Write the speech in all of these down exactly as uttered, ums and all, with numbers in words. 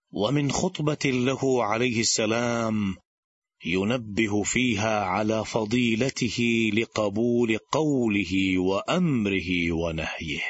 ومن خطبة له عليه السلام ينبه فيها على فضيلته لقبول قوله وأمره ونهيه.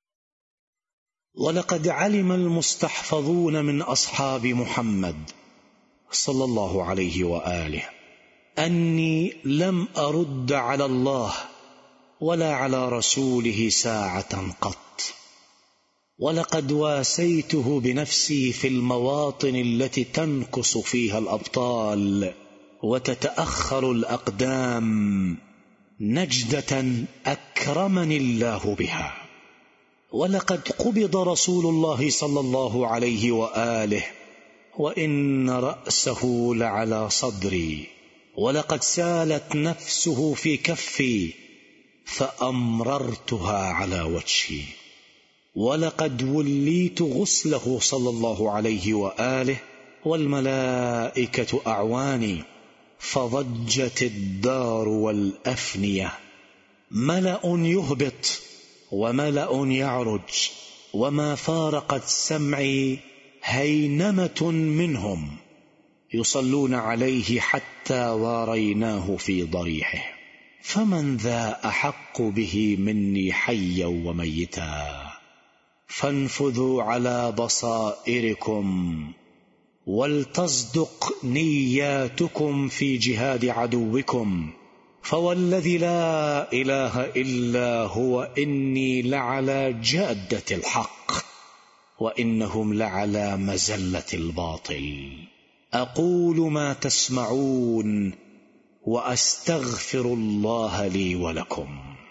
ولقد علم المستحفظون من أصحاب محمد صلى الله عليه وآله أني لم أرد على الله ولا على رسوله ساعة قط، ولقد واسيته بنفسي في المواطن التي تنكص فيها الأبطال وتتأخر الأقدام نجدة أكرمني الله بها. ولقد قبض رسول الله صلى الله عليه وآله وإن رأسه لعلى صدري، ولقد سالت نفسه في كفي فأمررتها على وجهي، ولقد وليت غسله صلى الله عليه وآله والملائكة أعواني، فضجت الدار والأفنية، ملأ يهبط وملأ يعرج، وما فارقت سمعي هينمة منهم يصلون عليه حتى واريناه في ضريحه. فمن ذا أحق به مني حيا وميتا؟ فانفذوا على بصائركم ولتصدق نياتكم في جهاد عدوكم، فوالذي لا إله إلا هو إني لعلى جادة الحق وإنهم لعلى مزلة الباطل. أقول ما تسمعون وأستغفر الله لي ولكم.